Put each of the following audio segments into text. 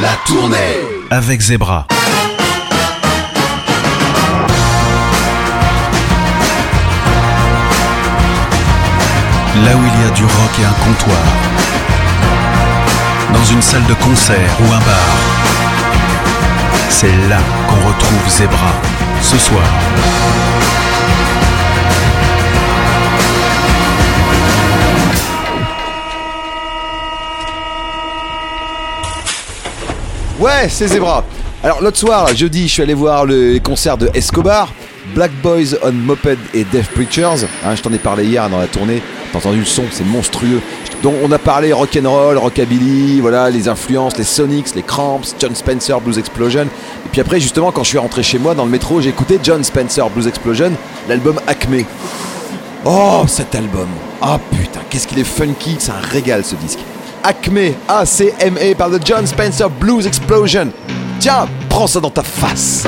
La tournée avec Zebra. Là où il y a du rock et un comptoir, dans une salle de concert ou un bar, c'est là qu'on retrouve Zebra ce soir. Ouais, c'est Zebra. Alors l'autre soir, là, jeudi, je suis allé voir les concerts de Escobar, Black Boys on Moped et Deaf Preachers. Je t'en ai parlé hier dans la tournée. T'as entendu le son, c'est monstrueux. Donc on a parlé rock'n'roll, rockabilly, voilà, les influences, les Sonics, les Cramps, John Spencer, Blues Explosion. Et puis après, justement, quand je suis rentré chez moi dans le métro, j'ai écouté John Spencer, Blues Explosion, l'album Acme. Oh, cet album. Ah putain, qu'est-ce qu'il est funky, c'est un régal ce disque. Acme, A-C-M-E, par The John Spencer Blues Explosion. Tiens, prends ça dans ta face.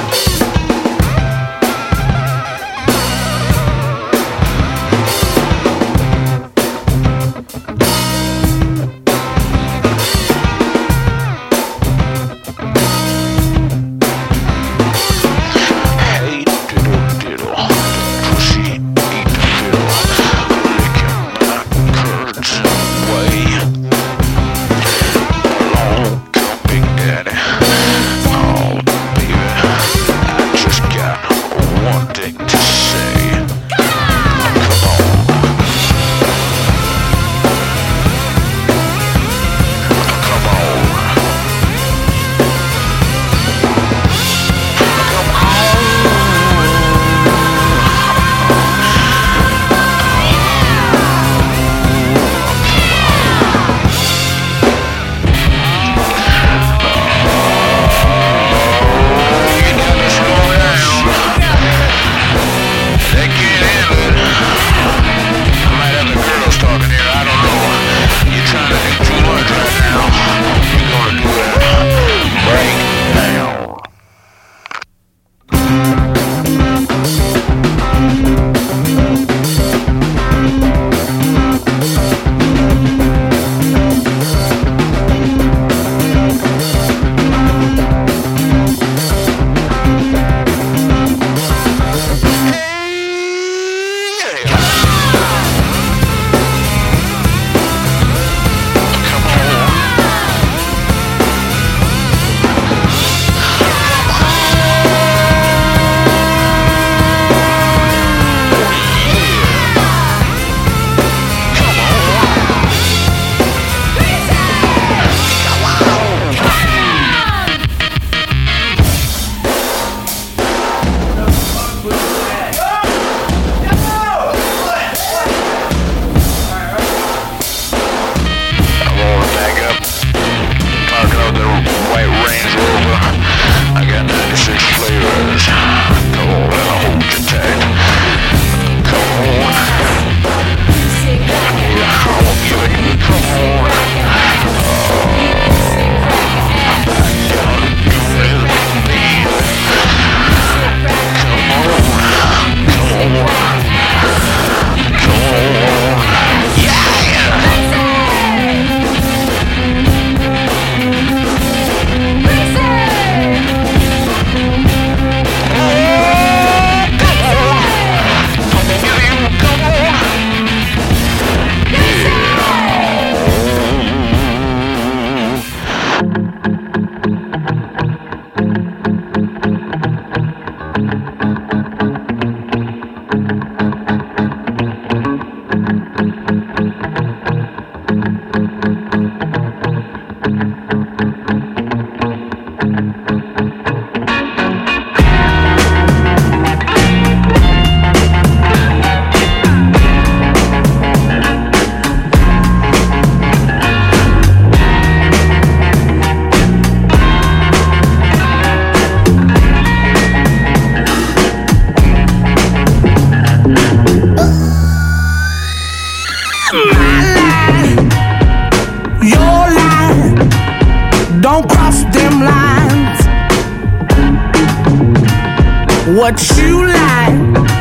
What you like,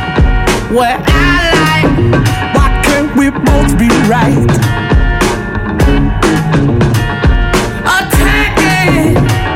what I like, why can't we both be right? Attacking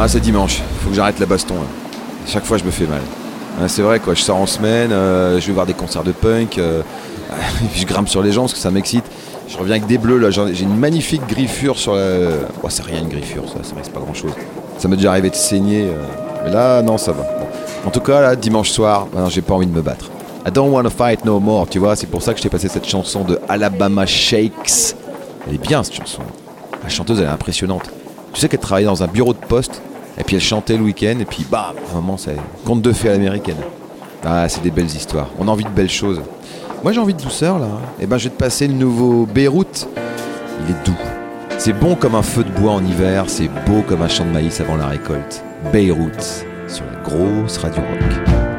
Ah, c'est dimanche, faut que j'arrête la baston. Là. Chaque fois, je me fais mal. C'est vrai, quoi. Je sors en semaine, je vais voir des concerts de punk, je grimpe sur les gens parce que ça m'excite. Je reviens avec des bleus, là. J'ai une magnifique griffure sur la. Oh, c'est rien une griffure, ça reste pas grand chose. Ça m'est déjà arrivé de saigner, mais là, non, ça va. Bon. En tout cas, là, dimanche soir, j'ai pas envie de me battre. I don't wanna fight no more, tu vois. C'est pour ça que je t'ai passé cette chanson de Alabama Shakes. Elle est bien, cette chanson. La chanteuse, elle est impressionnante. Tu sais qu'elle travaillait dans un bureau de poste. Et puis elle chantait le week-end, et puis bam, à un moment, c'est conte de fées à l'américaine. Ah, c'est des belles histoires. On a envie de belles choses. Moi, j'ai envie de douceur, là. Et ben, je vais te passer le nouveau Beyrouth. Il est doux. C'est bon comme un feu de bois en hiver, c'est beau comme un champ de maïs avant la récolte. Beyrouth, sur la grosse radio rock.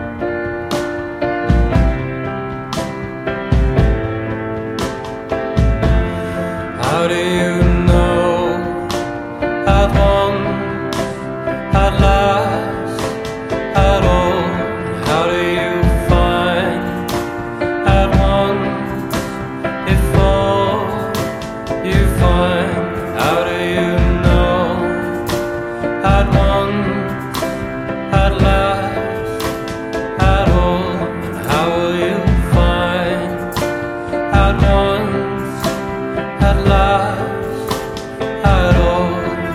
How do you know I'd want at last, at all? How do you find at once if all you find? How do you know at once, at last, at all? How will you find at once, at last, at all?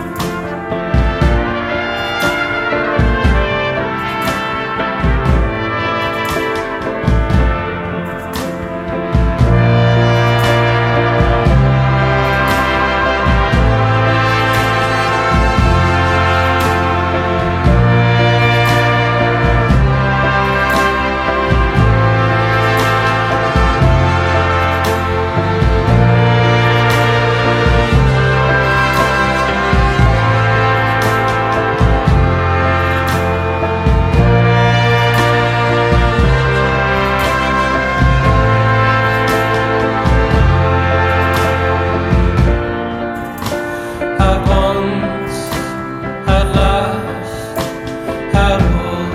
At once, at last, at all.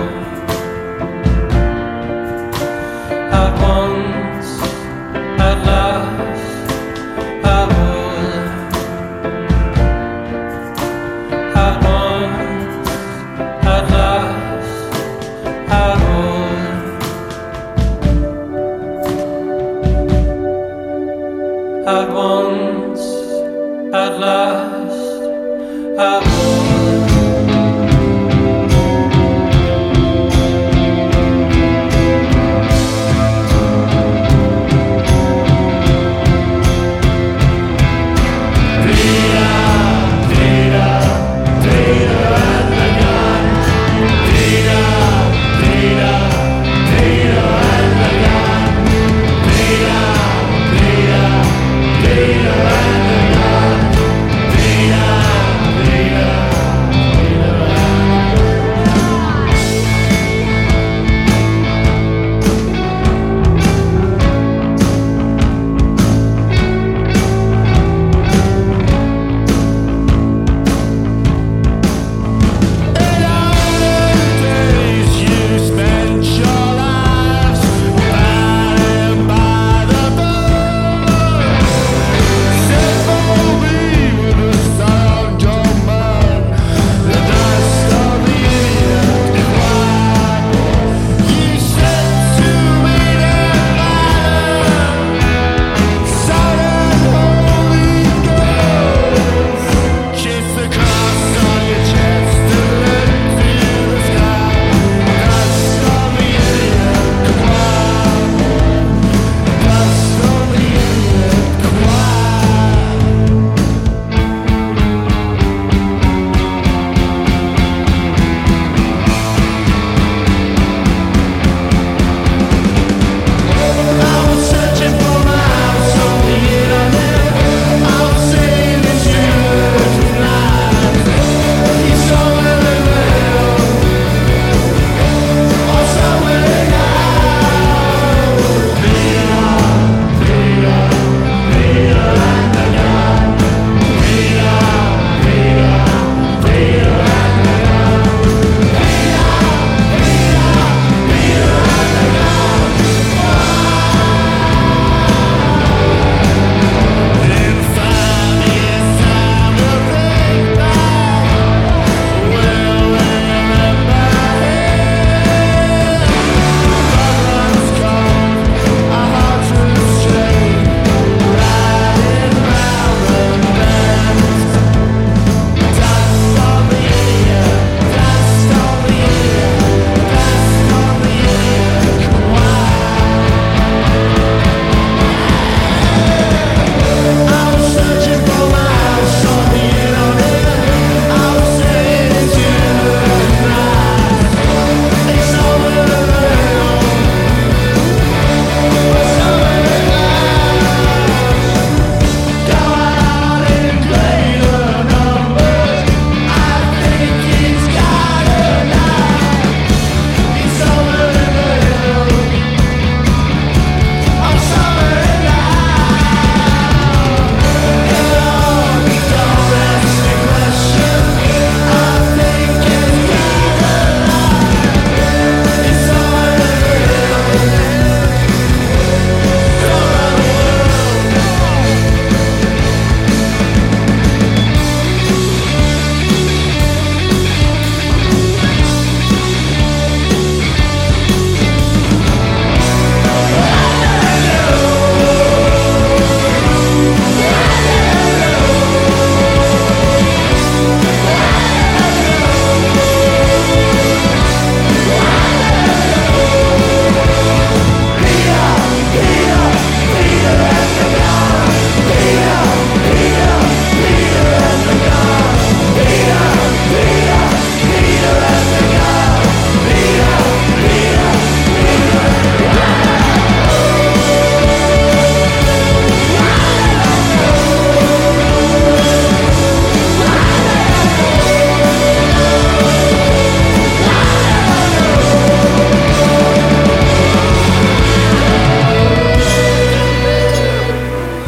At once, at last, at all. At once, at last, at all. At once, at last, at all. Vida,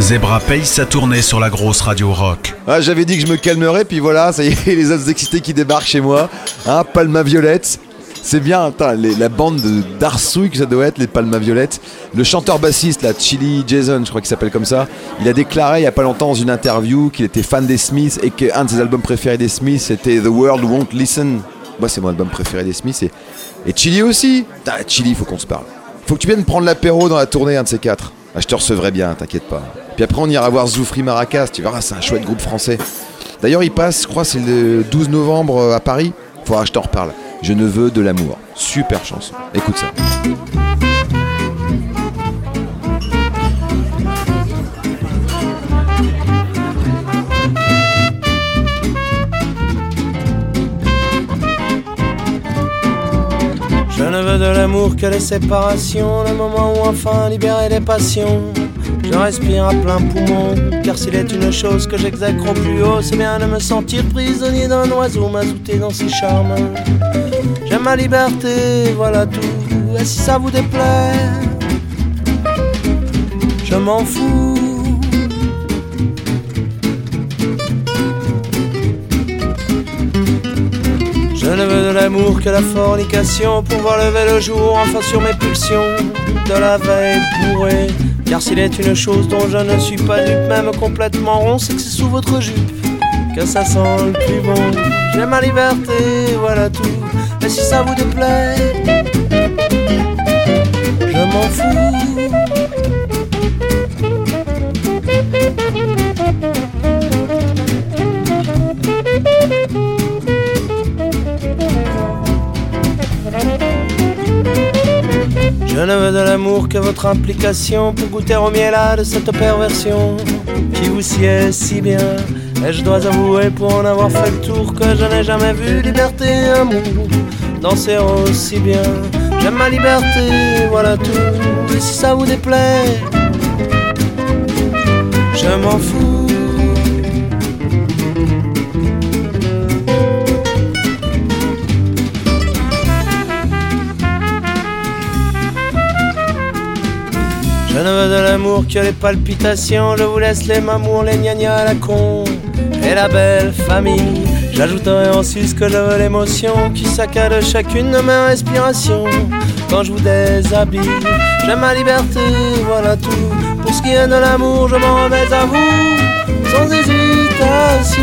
Zebra paye sa tournée sur la grosse radio rock. Ah, j'avais dit que je me calmerais, puis voilà, ça y est, les autres excités qui débarquent chez moi. Hein, Palma Violette. C'est bien, attends, la bande d'Arsouille que ça doit être, les Palma Violette. Le chanteur bassiste, là, Chili Jason, je crois qu'il s'appelle comme ça, il a déclaré il n'y a pas longtemps dans une interview qu'il était fan des Smiths et qu'un de ses albums préférés des Smiths c'était The World Won't Listen. Moi, c'est mon album préféré des Smiths. Et Chili aussi. Putain, Chili, faut qu'on se parle. Faut que tu viennes prendre l'apéro dans la tournée, un de ces quatre. Ah, je te recevrai bien, t'inquiète pas. Puis après, on ira voir Zoufri Maracas, tu verras, c'est un chouette groupe français. D'ailleurs, il passe, je crois, c'est le 12 novembre à Paris. Faudra que je t'en reparle. Je ne veux de l'amour. Super chanson. Écoute ça. Je ne veux de l'amour que les séparations, le moment où enfin libérer les passions. Je respire à plein poumon, car s'il est une chose que j'exècre au plus haut, c'est bien de me sentir prisonnier d'un oiseau mazouté dans ses charmes. J'aime ma liberté, voilà tout, et si ça vous déplaît, je m'en fous. Je ne veux de l'amour que la fornication pour voir lever le jour enfin sur mes pulsions de la veille bourrée. Car s'il est une chose dont je ne suis pas dupe, même complètement rond, c'est que c'est sous votre jupe que ça sent le plus bon. J'aime ma liberté, voilà tout, et si ça vous déplaît, je m'en fous. Je ne veux de l'amour que votre implication pour goûter au miel de cette perversion qui vous sied si bien. Et je dois avouer pour en avoir fait le tour que je n'ai jamais vu liberté et amour danser aussi bien. J'aime ma liberté, voilà tout, et si ça vous déplaît, je m'en fous. Je ne veux de l'amour que les palpitations, je vous laisse les mamours, les gnagnas à la con et la belle famille. J'ajouterai en sus que je veux l'émotion qui saccade chacune de mes respirations quand je vous déshabille. J'aime ma liberté, voilà tout. Pour ce qui est de l'amour, je m'en remets à vous sans hésitation.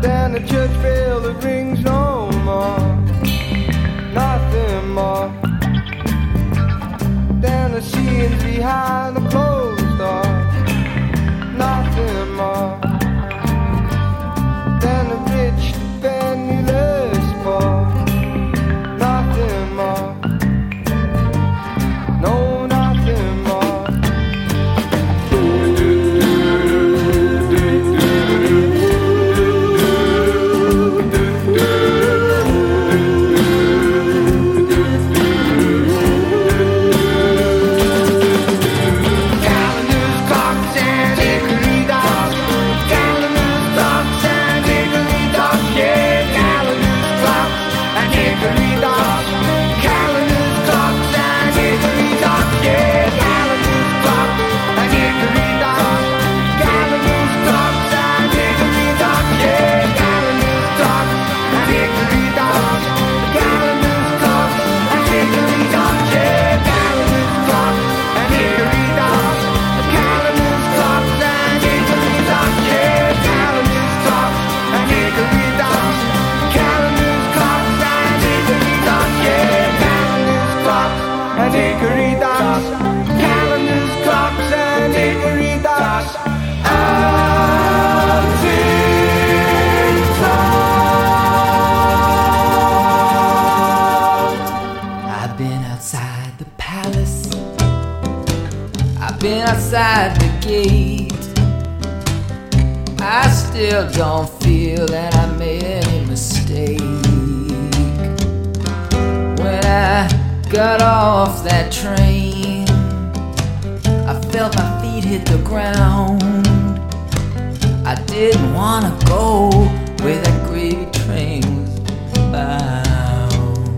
Then the church bell that rings no more, nothing more. Then the scenes behind the closed door, nothing more. Then the rich, the penniless poor, nothing more. No, nothing more. Outside the gate, I still don't feel that I made any mistake. When I got off that train, I felt my feet hit the ground. I didn't wanna go where that gravy train was bound.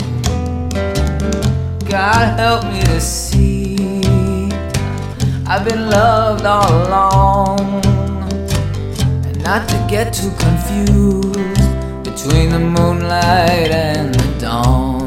God help me to see I've been loved all along, and not to get too confused between the moonlight and the dawn.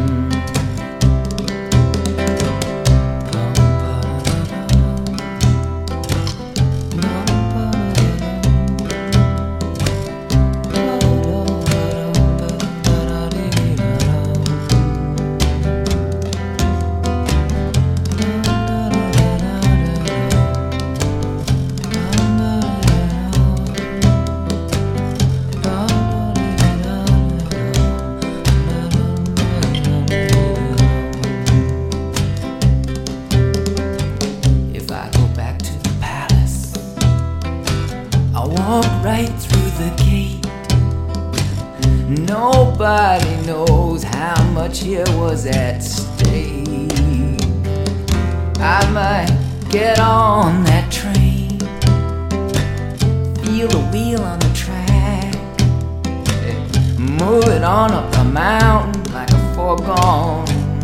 Nobody knows how much here was at stake. I might get on that train, feel the wheel on the track, move it on up the mountain like a foregone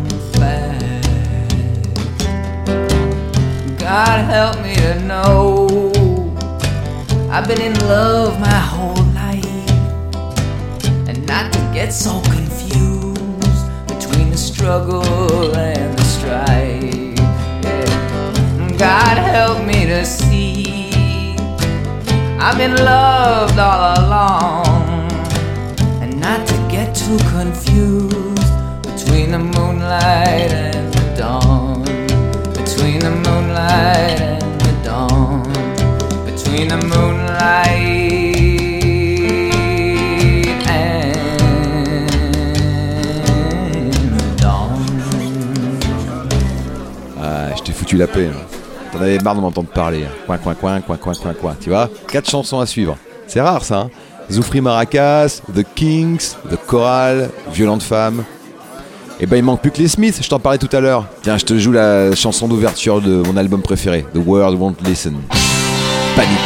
fact. God help me to know I've been in love my whole life, and not to get so confused between the struggle and the strife. Yeah. God help me to see I've been loved all along, and not to get too confused between the moonlight and the dawn. Between the moonlight and the dawn. Between the moonlight foutu la paix. T'en avais marre de m'entendre parler. Coin, coin, coin, coin, coin, coin, coin. Tu vois, 4 chansons à suivre. C'est rare ça. Hein. Zoufri Maracas, The Kings, The Choral, Violente Femme. Et ben il manque plus que les Smiths, je t'en parlais tout à l'heure. Tiens, je te joue la chanson d'ouverture de mon album préféré, The World Won't Listen. Panic.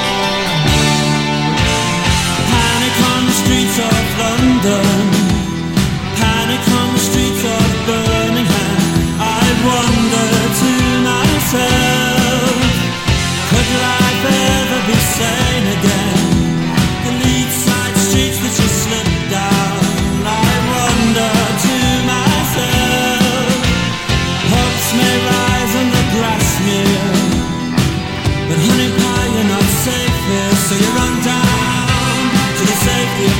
Panic on the streets of London. Panic on the streets of Birmingham. I wonder to myself, could life ever be sane again? The lead side streets that you slip down. I wonder to myself, hopes may rise and the grass smear, but honey pie you're not safe.